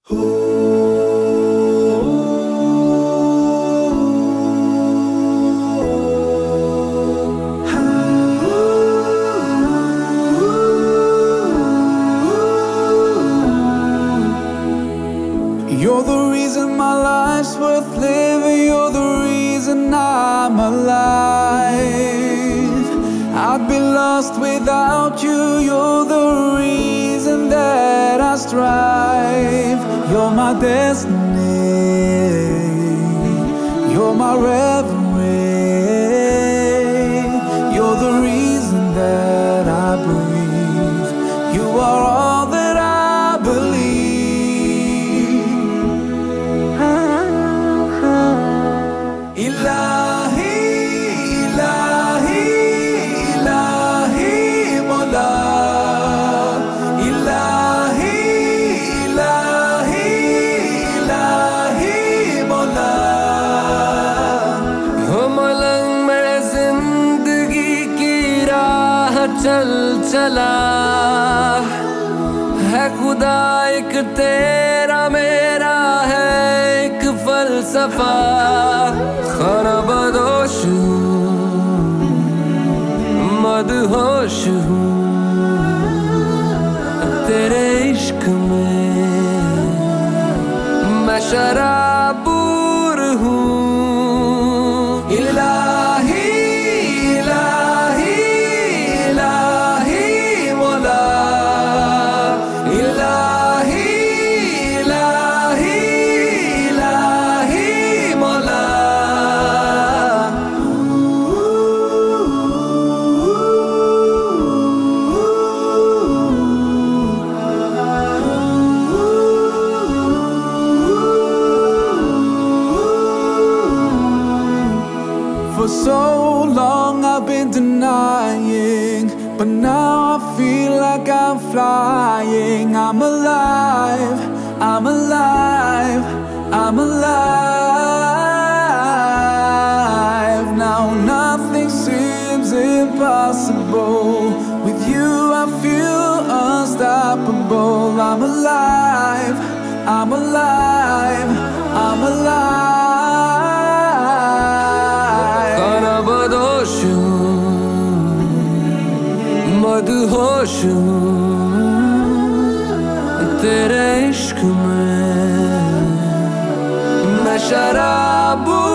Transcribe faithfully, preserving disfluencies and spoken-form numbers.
You're the reason my life's worth living. You're the reason I'm alive. I'd be lost without you. You're the reason that I strive. You're my destiny. You're my reverie. You're the reason that I breathe. You are all that I believe. Ilahi, Ilahi, Ilahi, Mola. Ilahi, Ilahi, Ilahi, Mola. हो मलंग मेरे जिंदगी की राह चल चला है खुदा एक तेरा मेरा है एक फलसफा खाना बदोश हूँ मदहोश हूँ तेरे इश्क में मैं शराबूर हूँ Ilahi, Ilahi, Ilahi, Mola. Ilahi, Ilahi, Ilahi, Mola. For so long I've been denying, but now I feel like I'm flying. I'm alive, I'm alive, I'm alive. Now nothing seems impossible. With you I feel unstoppable. I'm alive, I'm alive, I'm alive. खाना बदोश हूँ मदहोश हूँ तेरे इश्क में मैं शराबूर